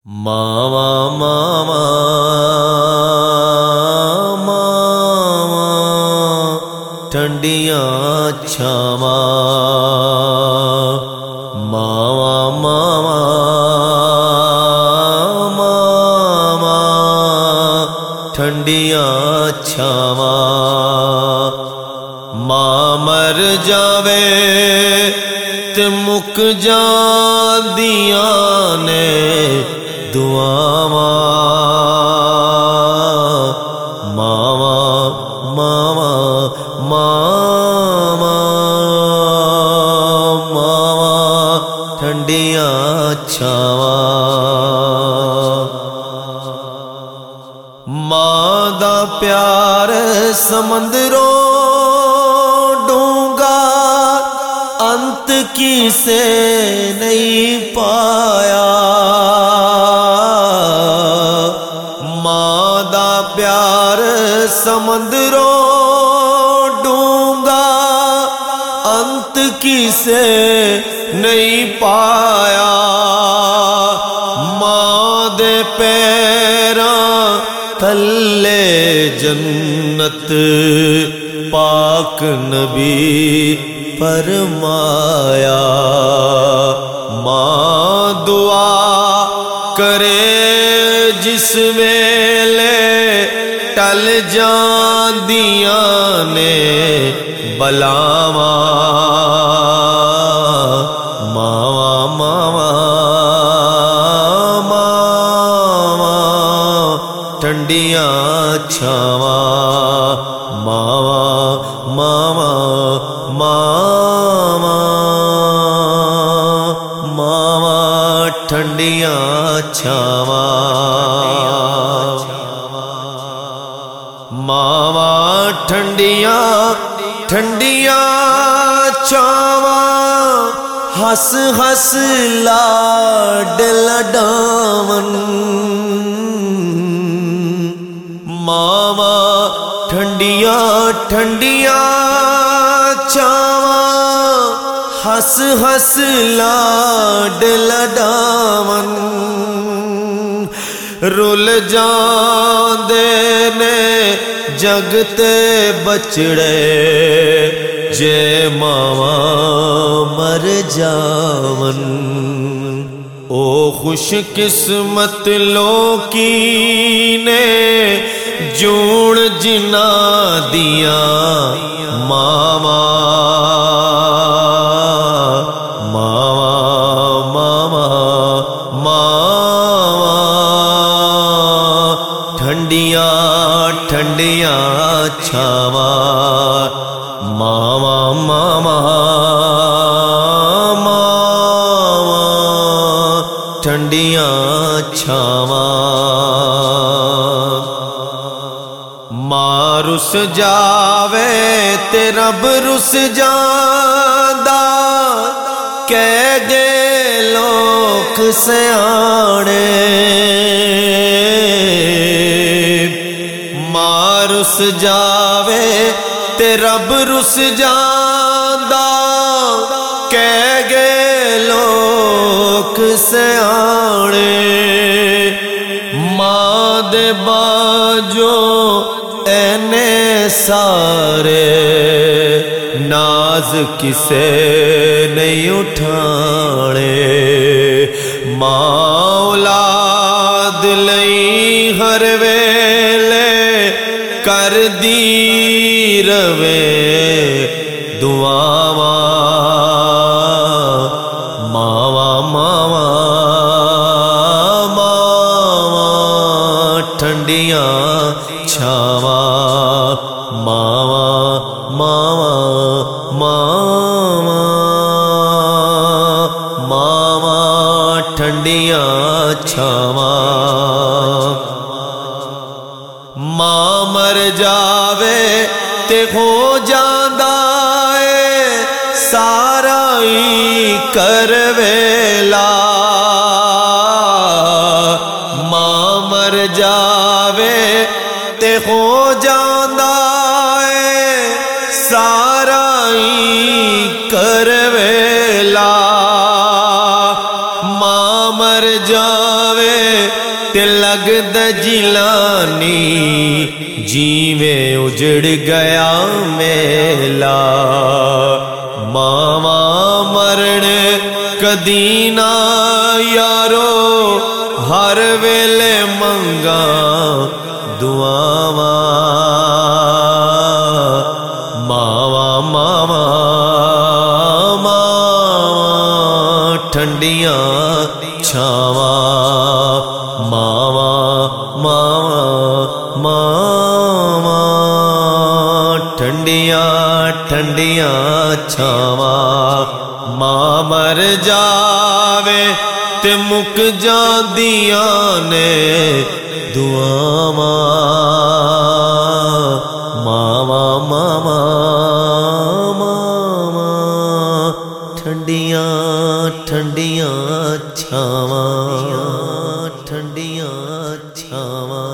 मावा मावा मावा ठंडियां छावा मावा मावा मावा ठंडियां छावा मां मर जावे ते मुक जांदियां ने दुआवा मावा मावा मावा मावा ठंडियां छावा मां दा प्यार समंदरों डूंगा अंत किसे नहीं पाया। मां दा प्यार समंदरों डूंगा अंत किसे नहीं पाया। मां दे पैरां थल्ले जन्नत पाक नबी फरमाया। मां दुआ करे जिस वेले टल जांदियां ने बलावा मावा मावा मावा ठंडियां छावा मावा मावा मावा मावा ठंडियां छावा मावा ठंडियां ठंडियां छावा हस हस लाड लडावन। मावा ठंडियां ठंडियां छावा हस हस लाड लडावन। रुल जांदे ने जगते बचड़े जे मावा मर जावन। ओ खुश किस्मत लोकी ने जूण जिना दिया मावा मावा मावा मावा ठंडियां ठंडियां छावा मावा मावा मावा ठंडियां छावा। मां रुस जावे ते रब रुस जांदा कह गए लोक सियाणे। मां रुस जावे ते रब रुस जांदा कह गए लोक सियाणे। मां दे बाजो एने सारे नाज किसे नहीं उठाने। मां औलाद लई हर वेले कर दी रवे दुआवा मावा मावा मावा ठंडियां छावा मावा मावा मावा मावा ठंडियां छावा। मां मर जावे ते हो जांदा ए सारा ही करवेला। मां मर जावे ते हो जांदा ए सारा ही करवेला। मां मर जावे ते लगदा जिलानी जीवें उजड़ गया मेला। मावा मरण कदी ना यारो हर वेले मंगा दुआवा। मावा मावा ठंडियां छावा। मावा मावा मावा ठंडियां ठंडियां छावा। मां मर जावे ते मुक जांदियां ने दुआवां। मावा मावा मावा ठंडियां ठंडियां छावां ठंडियां छावां।